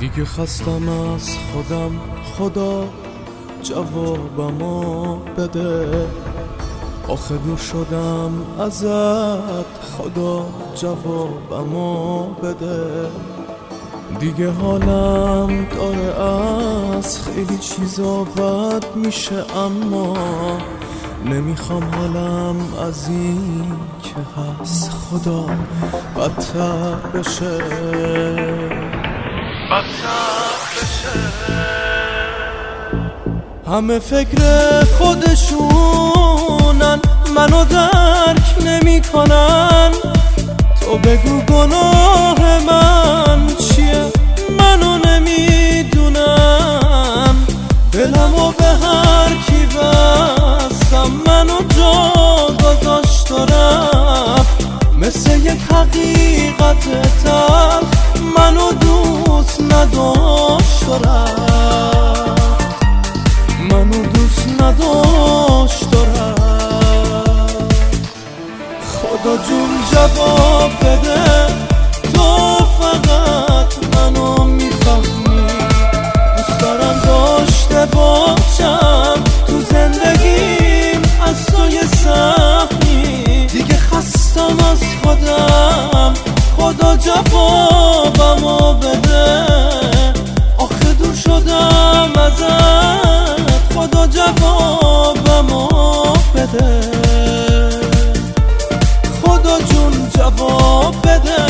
دیگه خستم از خودم، خدا جوابمو بده. آخه دور شدم ازت، خدا جوابمو بده. دیگه حالم داره از خیلی چیزا بد میشه، اما نمیخوام حالم از این که هست خدا بدتر بشه. همه فکر خودشونن، منو درک نمی کنن. تو بگو گناه من چیه، منو نمیدونم. دلمو به هر کی بستم، منو جا گذاشت و رفت. مثل یک حقیقت تلخ منو دوست نداشت و رفت. منو دوست نداشت و رفت. خدا جون جواب بده، تو فقط منو میفهمی. دوست دارم داشته باشم تو زندگیم از تو یه سهمی. دیگه خستم از خودم، خدا جوابمو بده. آخه دور شدم ازت، خدا جوابمو بده. خدا جون جواب بده.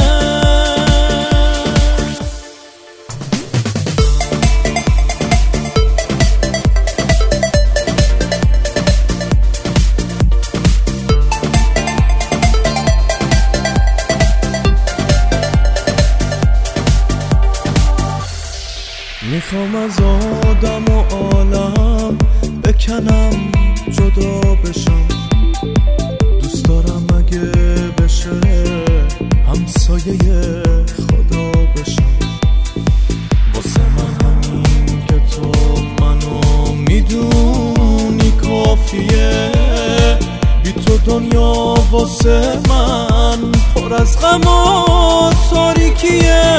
میخوام از آدم و عالم بکنم، جدا بشم. دوست دارم اگه بشه همسایه خدا بشم. واسه من همین که تو منو میدونی کافیه. بی تو دنیا واسه من پر از غم و تاریکیه.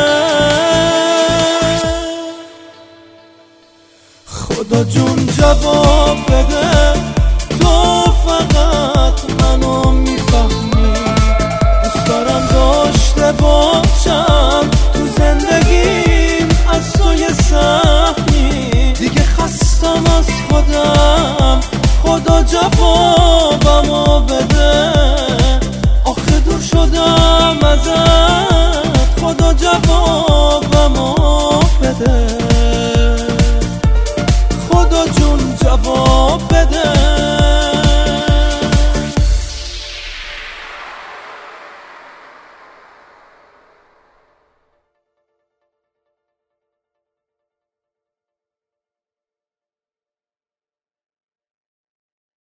خدا جون جواب بده، تو فقط منو میفهمی. دوست دارم داشته باشم تو زندگیم از تو یه سهمی. دیگه خستم از خودم، خدا جوابمو بده. آخه دور شدم ازت، خدا جواب